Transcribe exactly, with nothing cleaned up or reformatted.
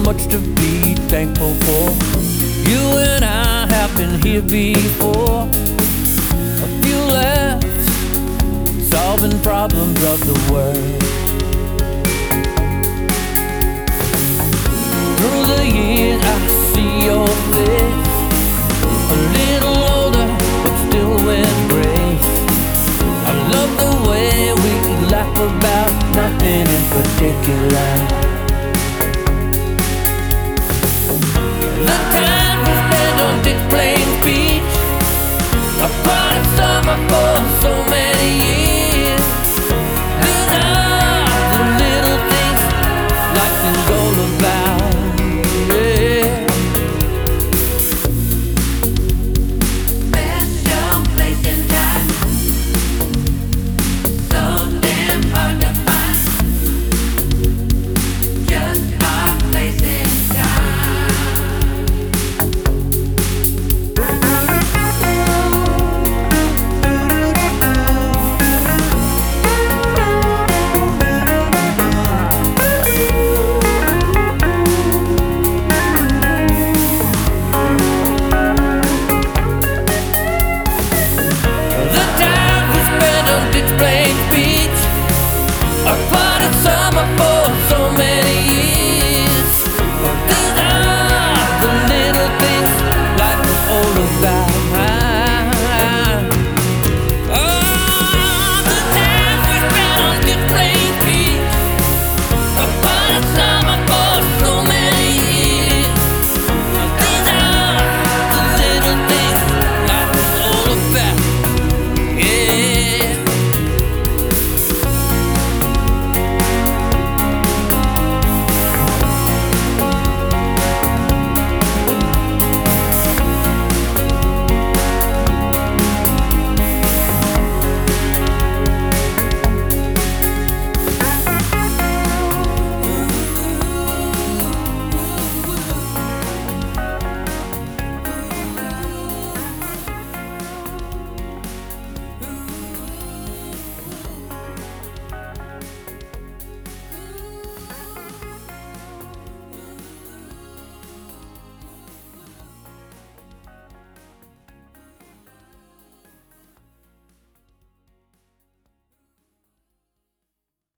much to be thankful for. You and I have been here before. A few laughs, solving problems of the world. Through the years I see your face, a little older but still with grace. I love the way we laugh about nothing in particular.